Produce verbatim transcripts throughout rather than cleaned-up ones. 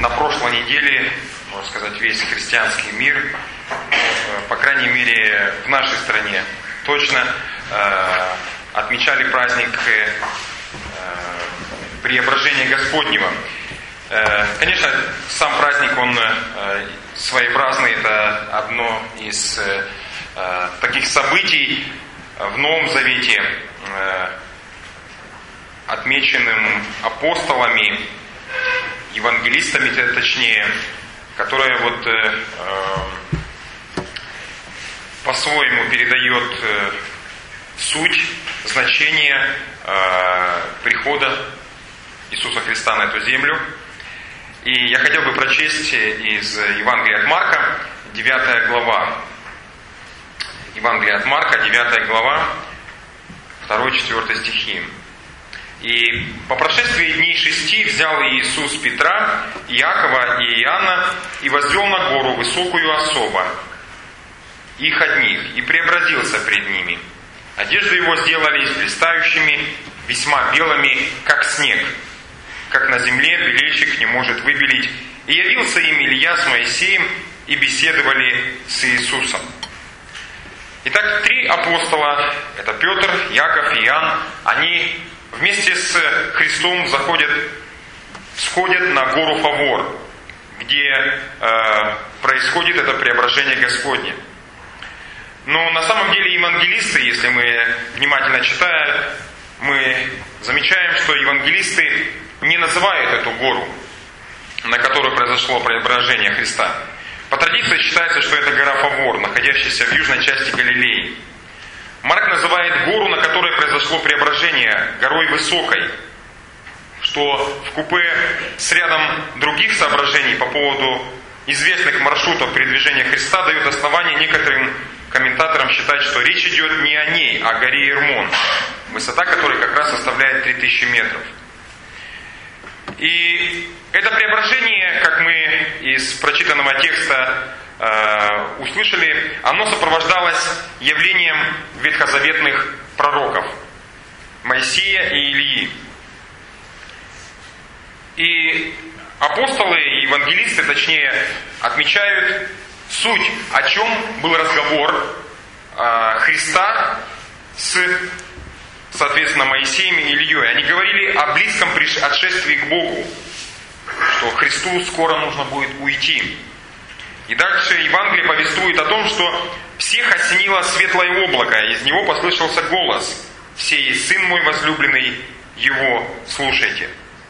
на прошлой неделе, можно сказать, весь христианский мир, по крайней мере, в нашей стране, точно э, отмечали праздник э, Преображения Господнего. Э, конечно, сам праздник, он э, своеобразный, это одно из э, таких событий в Новом Завете, э, отмеченным апостолами, евангелистами, точнее, которые вот э, э, по-своему передает э, суть, значение э, прихода Иисуса Христа на эту землю. И я хотел бы прочесть из Евангелия от Марка, девятая глава. Евангелие от Марка, девятая глава, второй-четвёртый стихи. «И по прошествии дней шести взял Иисус Петра, Иакова и Иоанна и возвел на гору высокую особо, их одних, и преобразился пред ними. Одежды его сделались блистающими, весьма белыми, как снег, как на земле белильщик не может выбелить. И явился им Илья с Моисеем, и беседовали с Иисусом». Итак, три апостола, это Петр, Яков и Иоанн, они вместе с Христом заходят, сходят на гору Фавор, где э, происходит это преображение Господне. Но на самом деле евангелисты, если мы внимательно читаем, мы замечаем, что евангелисты не называют эту гору, на которой произошло преображение Христа. По традиции считается, что это гора Фавор, находящаяся в южной части Галилеи. Марк называет гору, на которой произошло преображение, горой высокой, что вкупе с рядом других соображений по поводу известных маршрутов передвижения Христа дает основание некоторым комментаторам считать, что речь идет не о ней, а о горе Ирмон, высота которой как раз составляет три тысячи метров. И это преображение, как мы из прочитанного текста э, услышали, оно сопровождалось явлением ветхозаветных пророков Моисея и Илии. И апостолы и евангелисты, точнее, отмечают суть, о чем был разговор э, Христа с, соответственно, Моисеем и Ильей. Они говорили о близком отшествии к Богу, что Христу скоро нужно будет уйти. И дальше Евангелие повествует о том, что всех осенило светлое облако, из него послышался голос: «Все есть Сын мой возлюбленный, его слушайте».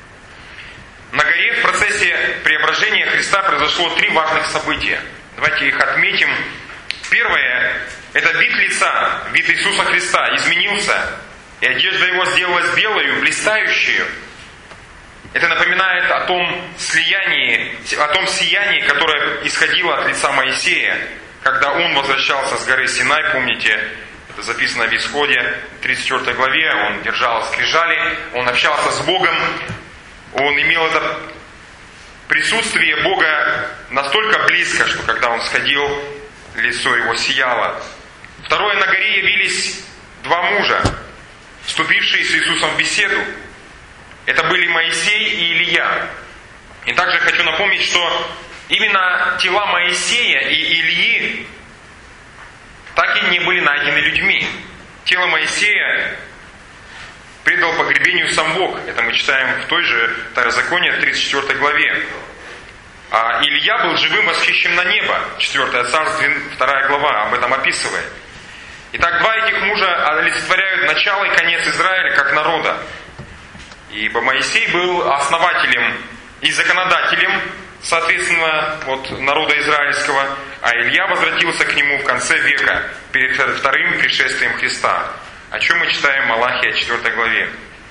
На горе в процессе преображения Христа произошло три важных события. Давайте их отметим. Первое – это вид лица, вид Иисуса Христа изменился, и одежда его сделалась белою, блистающей. Это напоминает о том слиянии, о том сиянии, которое исходило от лица Моисея, когда он возвращался с горы Синай, помните, это записано в Исходе, тридцать четвёртой главе, он держал скрижали, он общался с Богом, он имел это присутствие Бога настолько близко, что когда он сходил, лицо его сияло. Второе, на горе явились два мужа, вступившие с Иисусом в беседу. Это были Моисей и Илия. И также хочу напомнить, что именно тела Моисея и Илии так и не были найдены людьми. Тело Моисея предал погребению сам Бог. Это мы читаем в той же Второзаконие, тридцать четвёртой главе. А Илья был живым восхищен на небо. четвёртое Царство, вторая глава об этом описывает. Итак, два этих мужа олицетворяют начало и конец Израиля как народа. Ибо Моисей был основателем и законодателем, соответственно, вот, народа израильского, а Илья возвратился к нему в конце века, перед вторым пришествием Христа, о чем мы читаем в Малахии четвёртой главе.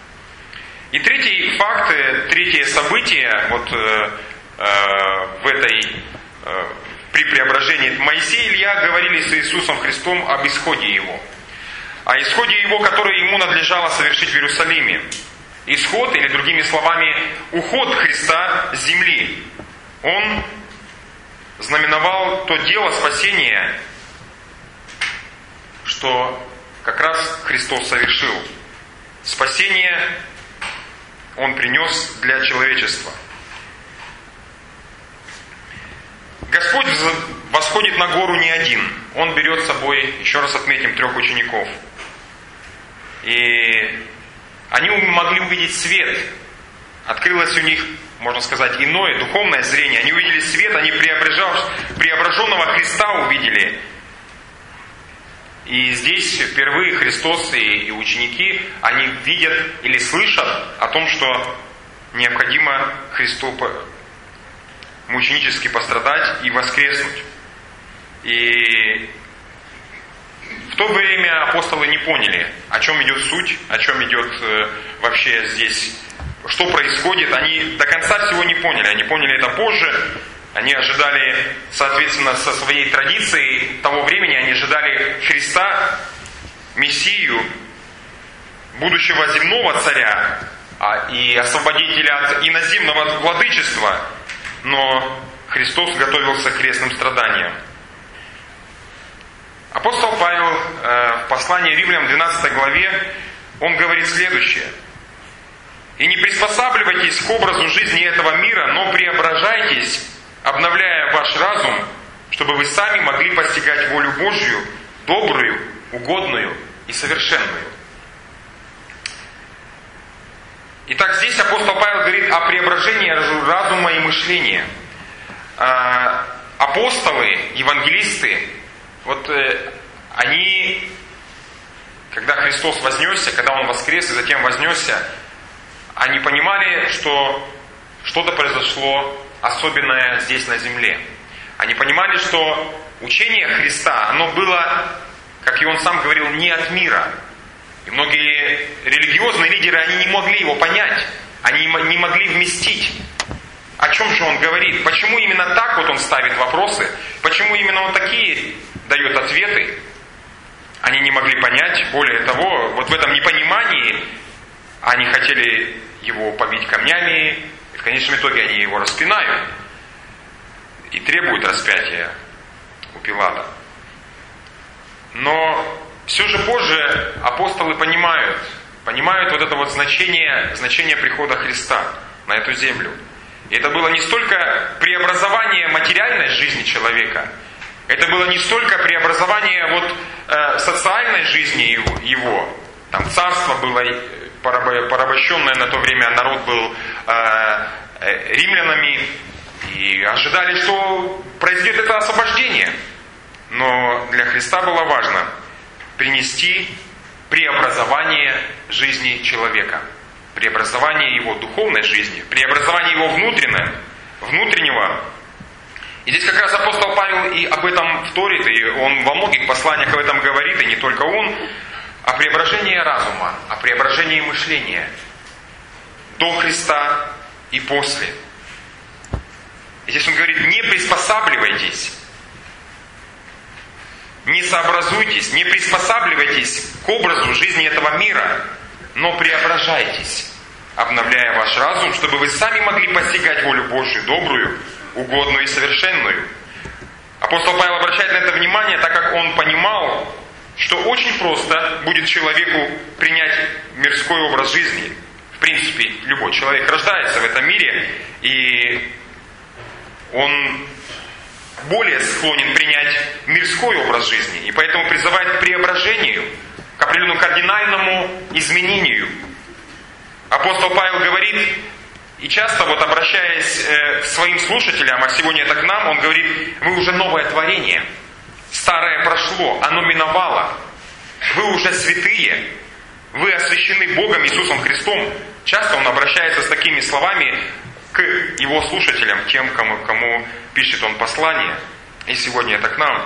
И третий факт, третье событие вот, э, э, в этой, э, при преображении. Моисей и Илья говорили с Иисусом Христом об исходе Его. О исходе Его, который Ему надлежало совершить в Иерусалиме. Исход, или другими словами, уход Христа с земли. Он знаменовал то дело спасения, что как раз Христос совершил. Спасение Он принес для человечества. Господь восходит на гору не один. Он берет с собой, еще раз отметим, трех учеников. И они могли увидеть свет. Открылось у них, можно сказать, иное, духовное зрение. Они увидели свет, они преображенного Христа увидели. И здесь впервые Христос и ученики, они видят или слышат о том, что необходимо Христу мученически пострадать и воскреснуть. И в то время апостолы не поняли, о чем идет суть, о чем идет э, вообще здесь, что происходит. Они до конца всего не поняли. Они поняли это позже. Они ожидали, соответственно, со своей традицией того времени, они ожидали Христа, Мессию, будущего земного царя и освободителя от иноземного владычества. Но Христос готовился к крестным страданиям. Апостол Павел в послании Римлянам двенадцатой главе, он говорит следующее. «И не приспосабливайтесь к образу жизни этого мира, но преображайтесь, обновляя ваш разум, чтобы вы сами могли постигать волю Божью, добрую, угодную и совершенную». Итак, здесь апостол Павел говорит о преображении разума и мышления. Апостолы, евангелисты, вот они, когда Христос вознесся, когда Он воскрес и затем вознесся, они понимали, что что-то произошло особенное здесь на земле. Они понимали, что учение Христа, оно было, как и Он сам говорил, не от мира. И многие религиозные лидеры, они не могли его понять, они не могли вместить. О чем же Он говорит? Почему именно так вот Он ставит вопросы? Почему именно Он такие дает ответы? Они не могли понять. Более того, вот в этом непонимании они хотели Его побить камнями, и в конечном итоге они Его распинают и требуют распятия у Пилата. Но все же позже апостолы понимают, понимают вот это вот значение, значение прихода Христа на эту землю. И это было не столько преобразование материальной жизни человека, это было не столько преобразование вот, э, социальной жизни его, его. Там царство было порабощенное на то время, народ был э, э, римлянами, и ожидали, что произойдет это освобождение. Но для Христа было важно принести преобразование жизни человека, преобразование его духовной жизни, преобразование его внутреннего, внутреннего. И здесь как раз апостол Павел и об этом вторит, и он во многих посланиях об этом говорит, и не только он, о преображении разума, о преображении мышления до Христа и после. И здесь он говорит, не приспосабливайтесь, не сообразуйтесь, не приспосабливайтесь к образу жизни этого мира, но преображайтесь, обновляя ваш разум, чтобы вы сами могли постигать волю Божью, добрую, угодную и совершенную. Апостол Павел обращает на это внимание, так как он понимал, что очень просто будет человеку принять мирской образ жизни. В принципе, любой человек рождается в этом мире, и он более склонен принять мирской образ жизни, и поэтому призывает к преображению, к определенному кардинальному изменению. Апостол Павел говорит, и часто вот обращаясь э, к своим слушателям, а сегодня это к нам, он говорит, вы уже новое творение, старое прошло, оно миновало, вы уже святые, вы освящены Богом Иисусом Христом. Часто он обращается с такими словами к его слушателям, тем, кому, кому пишет он послание. И сегодня это к нам.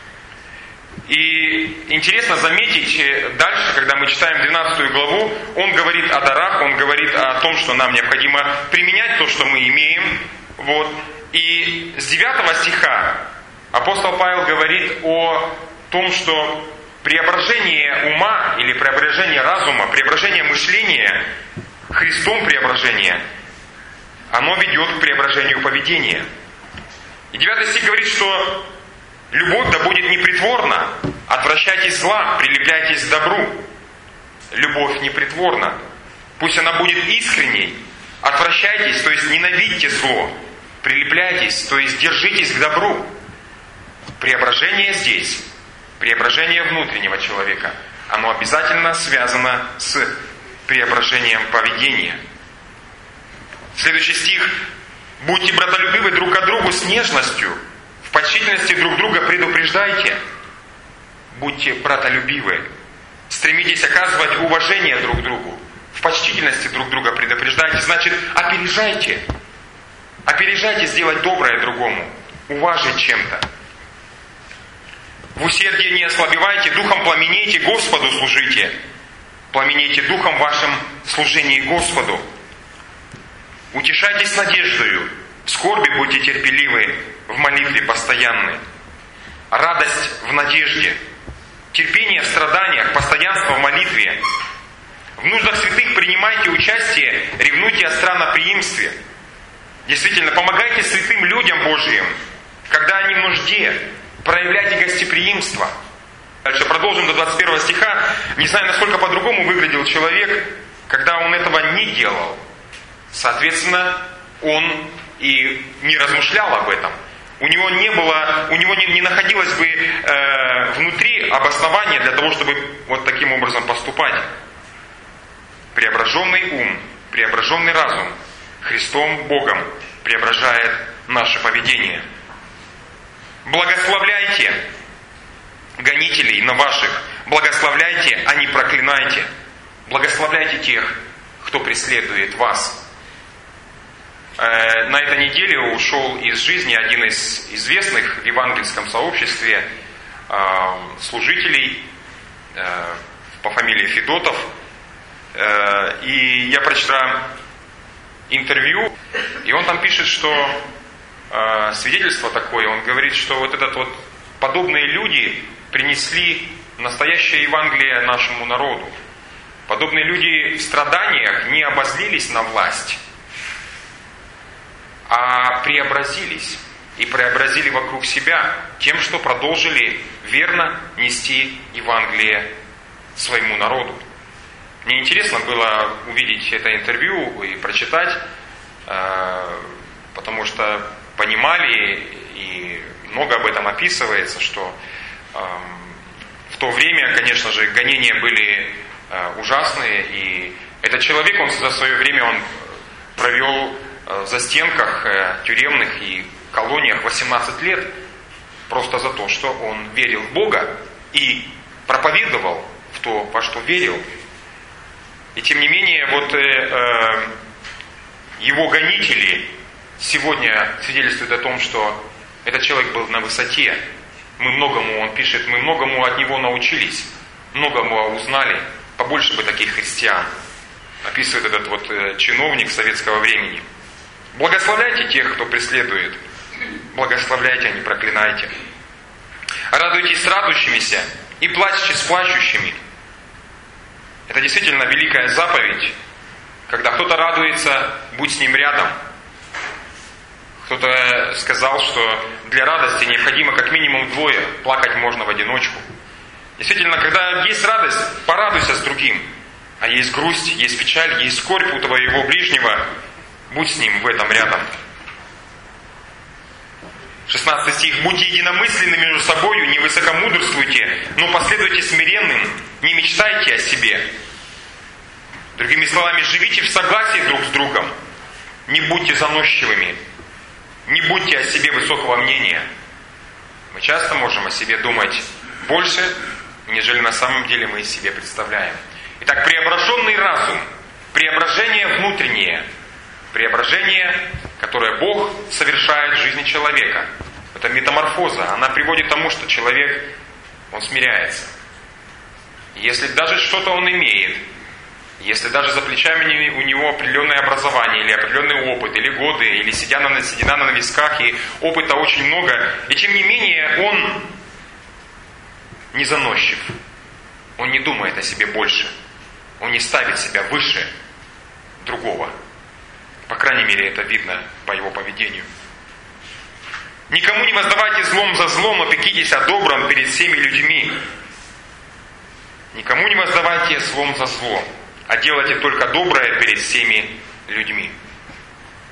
И интересно заметить, дальше, когда мы читаем двенадцатую главу, он говорит о дарах, он говорит о том, что нам необходимо применять то, что мы имеем. Вот. И с девятого стиха апостол Павел говорит о том, что преображение ума или преображение разума, преображение мышления, Христом преображение, оно ведет к преображению поведения. И девятый стих говорит, что любовь да будет непритворна, отвращайтесь зла, прилепляйтесь к добру. Любовь непритворна, пусть она будет искренней, отвращайтесь, то есть ненавидьте зло, Прилепляйтесь, то есть держитесь к добру. Преображение здесь, преображение внутреннего человека, оно обязательно связано с преображением поведения. Следующий стих. «Будьте братолюбивы друг к другу с нежностью, в почтительности друг друга предупреждайте». Будьте братолюбивы. Стремитесь оказывать уважение друг к другу. В почтительности друг друга предупреждайте. Значит, опережайте. Опережайте сделать доброе другому. Уважить чем-то. В усердии не ослабевайте, духом пламенейте, Господу служите. Пламенейте духом вашим в служении Господу. Утешайтесь надеждою, в скорби будьте терпеливы, в молитве постоянны. Радость в надежде, терпение в страданиях, постоянство в молитве. В нуждах святых принимайте участие, ревнуйте о странноприимстве. Действительно, помогайте святым людям Божьим, когда они в нужде. Проявляйте гостеприимство. Дальше продолжим до двадцать первого стиха. Не знаю, насколько по-другому выглядел человек, когда он этого не делал. Соответственно, он и не размышлял об этом. У него не было, у него не, не находилось бы э, внутри обоснования для того, чтобы вот таким образом поступать. Преображенный ум, преображенный разум Христом Богом преображает наше поведение. Благословляйте гонителей на ваших, благословляйте, а не проклинайте. Благословляйте тех, кто преследует вас. На этой неделе ушел из жизни один из известных в евангельском сообществе служителей по фамилии Федотов. И я прочитал интервью, и он там пишет, что свидетельство такое, он говорит, что вот этот вот подобные люди принесли настоящее Евангелие нашему народу. Подобные люди в страданиях не обозлились на власть, а преобразились и преобразили вокруг себя тем, что продолжили верно нести Евангелие своему народу. Мне интересно было увидеть это интервью и прочитать, потому что понимали, и много об этом описывается, что в то время, конечно же, гонения были ужасные, и этот человек, он за свое время он провел в застенках тюремных и колониях восемнадцать лет, просто за то, что он верил в Бога и проповедовал в то, во что верил. И тем не менее, вот э, его гонители сегодня свидетельствуют о том, что этот человек был на высоте. Мы многому, он пишет, мы многому от него научились, многому узнали. Побольше бы таких христиан, описывает этот вот э, чиновник советского времени. Благословляйте тех, кто преследует. Благословляйте, а не проклинайте. Радуйтесь с радующимися и плачьте с плачущими. Это действительно великая заповедь. Когда кто-то радуется, будь с ним рядом. Кто-то сказал, что для радости необходимо как минимум двое, плакать можно в одиночку. Действительно, когда есть радость, порадуйся с другим. А есть грусть, есть печаль, есть скорбь у твоего ближнего, будь с ним в этом рядом. шестнадцатый стих. «Будьте единомысленны между собою, не высокомудрствуйте, но последуйте смиренным, не мечтайте о себе». Другими словами, живите в согласии друг с другом, не будьте заносчивыми, не будьте о себе высокого мнения. Мы часто можем о себе думать больше, нежели на самом деле мы себе представляем. Итак, преображенный разум, преображение внутреннее, преображение, которое Бог совершает в жизни человека. Это метаморфоза, она приводит к тому, что человек, он смиряется. Если даже что-то он имеет, если даже за плечами у него определенное образование, или определенный опыт, или годы, или седина на, седина на висках, и опыта очень много, и тем не менее он не заносчив, он не думает о себе больше, он не ставит себя выше другого. По крайней мере, это видно по его поведению. «Никому не воздавайте злом за злом, но пекитесь о добром перед всеми людьми». Никому не воздавайте злом за зло, а делайте только доброе перед всеми людьми.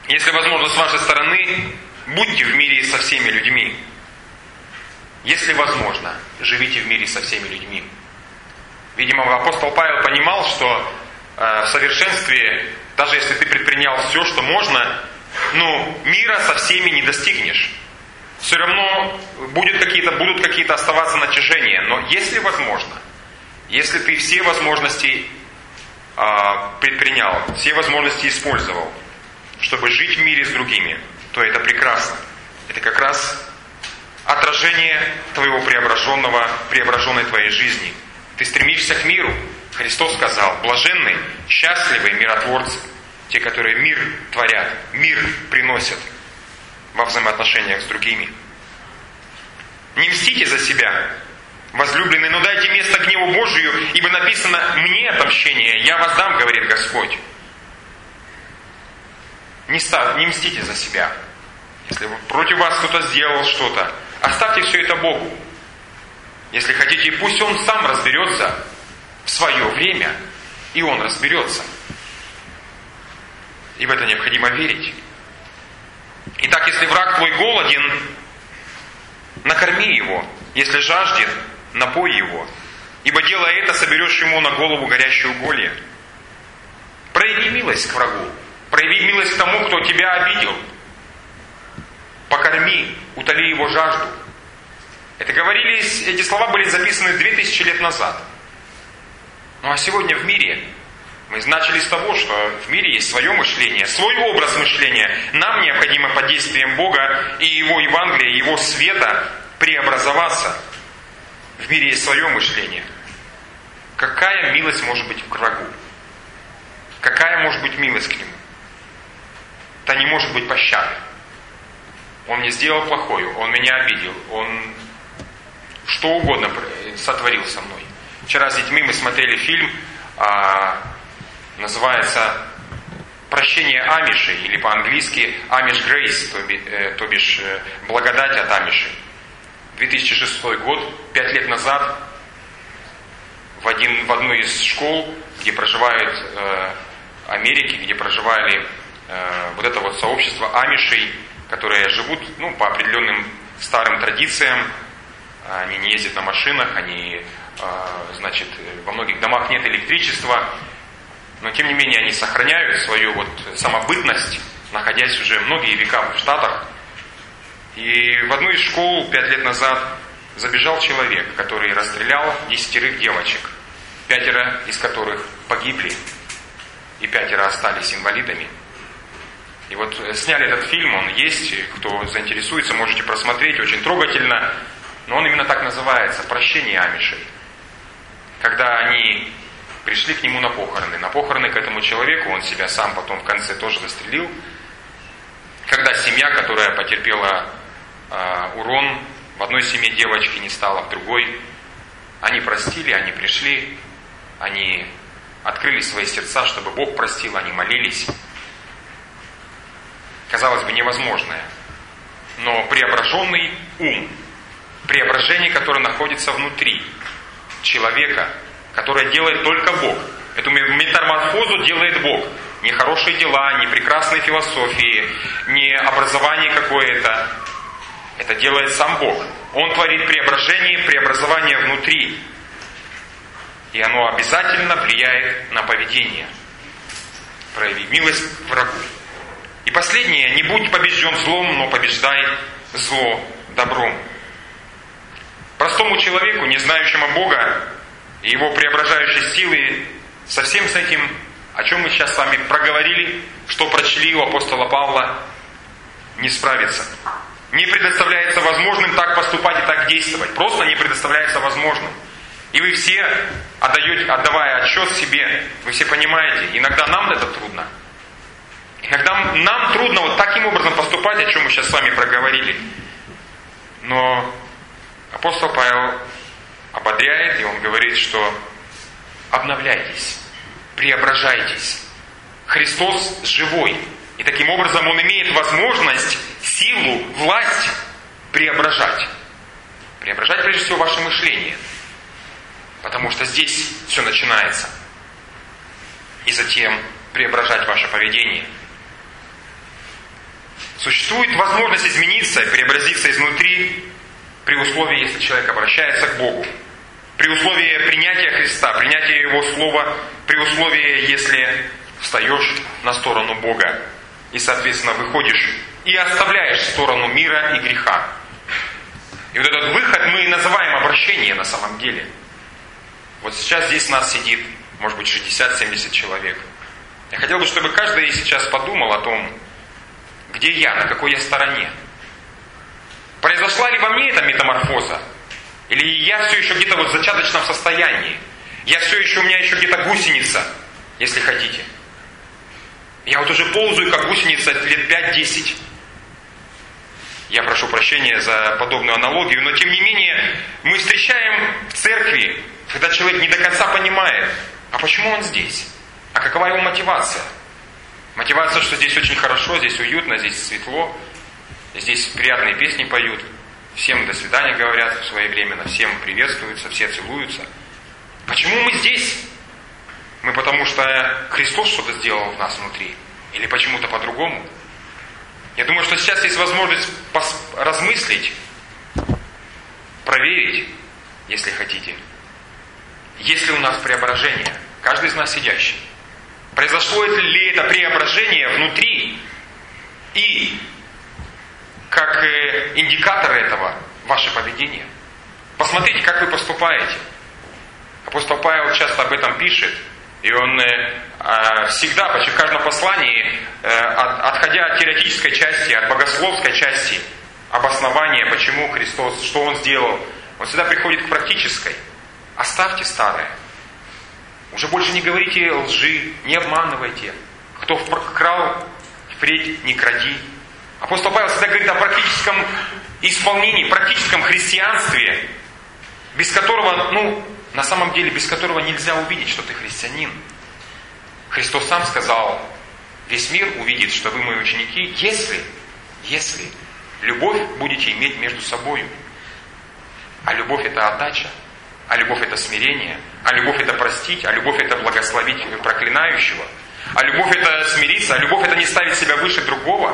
Если возможно, с вашей стороны, будьте в мире со всеми людьми. Если возможно, живите в мире со всеми людьми. Видимо, апостол Павел понимал, что э, в совершенстве, даже если ты предпринял все, что можно, ну, мира со всеми не достигнешь. Все равно будет какие-то, будут какие-то оставаться натяжения. Но если возможно, если ты все возможности э, предпринял, все возможности использовал, чтобы жить в мире с другими, то это прекрасно. Это как раз отражение твоего преображенного, преображенной твоей жизни. Ты стремишься к миру. Христос сказал: блаженны, счастливые миротворцы, те, которые мир творят, мир приносят во взаимоотношениях с другими. Не мстите за себя, возлюбленные, но дайте место гневу Божию, ибо написано: мне отомщение, я воздам, говорит Господь. Не, став, не мстите за себя. Если против вас кто-то сделал что-то, оставьте все это Богу. Если хотите, пусть Он сам разберется в свое время, и Он разберется. И в это необходимо верить. Итак, если враг твой голоден, накорми его. Если жаждет, напой его. Ибо делая это, соберешь ему на голову горящие уголья. Прояви милость к врагу. Прояви милость к тому, кто тебя обидел. Покорми, утоли его жажду. Это говорились, эти слова были записаны две тысячи лет назад. Ну а сегодня в мире мы начали с того, что в мире есть свое мышление, свой образ мышления. Нам необходимо под действием Бога и Его Евангелия, Его света преобразоваться. В мире есть свое мышление. Какая милость может быть к врагу? Какая может быть милость к нему? Это не может быть пощады. Он мне сделал плохое, он меня обидел, он что угодно сотворил со мной. Вчера с детьми мы смотрели фильм, а, называется «Прощение Амишей», или по-английски «Амиш Грейс», то, э, то бишь э, «Благодать от Амишей». две тысячи шестой год, пять лет назад, в, один, в одну из школ, где проживают э, Америки, где проживали э, вот это вот сообщество амишей, которые живут, ну, по определенным старым традициям. Они не ездят на машинах, они, значит, во многих домах нет электричества, но тем не менее они сохраняют свою вот самобытность, находясь уже многие века в Штатах. И в одну из школ пять лет назад забежал человек, который расстрелял десятерых девочек, пятеро из которых погибли, и пятеро остались инвалидами. И вот сняли этот фильм, он есть, кто заинтересуется, можете просмотреть, очень трогательно. Но он именно так называется «Прощение Амишей». Когда они пришли к нему на похороны. На похороны к этому человеку, он себя сам потом в конце тоже застрелил. Когда семья, которая потерпела э, урон, в одной семье девочки не стало, в другой, они простили, они пришли, они открыли свои сердца, чтобы Бог простил, они молились. Казалось бы, невозможное. Но преображенный ум, преображение, которое находится внутри человека, которое делает только Бог. Эту метаморфозу делает Бог. Не хорошие дела, не прекрасные философии, не образование какое-то. Это делает сам Бог. Он творит преображение, преобразование внутри. И оно обязательно влияет на поведение. Прояви милость к врагу. И последнее, не будь побежден злом, но побеждай зло добром. Простому человеку, не знающему Бога и Его преображающей силы, со всем с этим, о чем мы сейчас с вами проговорили, что прочли у апостола Павла, не справиться. Не предоставляется возможным так поступать и так действовать. Просто не предоставляется возможным. И вы все, отдаете, отдавая отчет себе, вы все понимаете, иногда нам это трудно. Иногда нам трудно вот таким образом поступать, о чем мы сейчас с вами проговорили. Но апостол Павел ободряет, и он говорит, что обновляйтесь, преображайтесь. Христос живой. И таким образом Он имеет возможность, силу, власть преображать. Преображать, прежде всего, ваше мышление. Потому что здесь все начинается. И затем преображать ваше поведение. Существует возможность измениться и преобразиться изнутри при условии, если человек обращается к Богу. При условии принятия Христа, принятия Его Слова, при условии, если встаешь на сторону Бога и, соответственно, выходишь и оставляешь сторону мира и греха. И вот этот выход мы и называем обращение на самом деле. Вот сейчас здесь нас сидит, может быть, шестьдесят-семьдесят человек. Я хотел бы, чтобы каждый сейчас подумал о том, где я, на какой я стороне. Произошла ли во мне эта метаморфоза? Или я все еще где-то вот в зачаточном состоянии? Я все еще, у меня еще где-то гусеница, если хотите. Я вот уже ползаю, как гусеница, лет пять-десять. Я прошу прощения за подобную аналогию, но тем не менее мы встречаем в церкви, когда человек не до конца понимает, а почему он здесь? А какова его мотивация? Мотивация, что здесь очень хорошо, здесь уютно, здесь светло, здесь приятные песни поют, всем до свидания говорят своевременно, всем приветствуются, все целуются. Почему мы здесь? Мы потому что Христос что-то сделал в нас внутри? Или почему-то по-другому? Я думаю, что сейчас есть возможность пос- размыслить, проверить, если хотите. Есть ли у нас преображение? Каждый из нас сидящий. Произошло ли это преображение внутри? И как э, индикатор этого ваше поведение. Посмотрите, как вы поступаете. Апостол Павел часто об этом пишет. И он э, э, всегда, почти в каждом послании, э, от, отходя от теоретической части, от богословской части, обоснования, почему Христос, что Он сделал, он всегда приходит к практической. Оставьте старое. Уже больше не говорите лжи, не обманывайте. Кто крал, впредь не кради. Апостол Павел всегда говорит о практическом исполнении, практическом христианстве, без которого, ну, на самом деле, без которого нельзя увидеть, что ты христианин. Христос сам сказал, весь мир увидит, что вы мои ученики, если, если любовь будете иметь между собой. А любовь это отдача, а любовь это смирение, а любовь это простить, а любовь это благословить проклинающего, а любовь это смириться, а любовь это не ставить себя выше другого.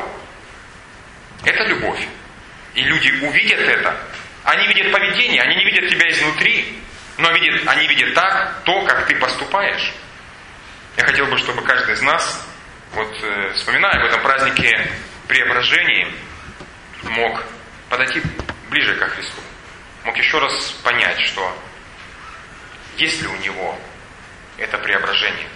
Это любовь. И люди увидят это. Они видят поведение, они не видят тебя изнутри, но видят, они видят так, то, как ты поступаешь. Я хотел бы, чтобы каждый из нас, вот э, вспоминая об этом празднике преображения, мог подойти ближе ко Христу. Мог еще раз понять, что есть ли у него это преображение.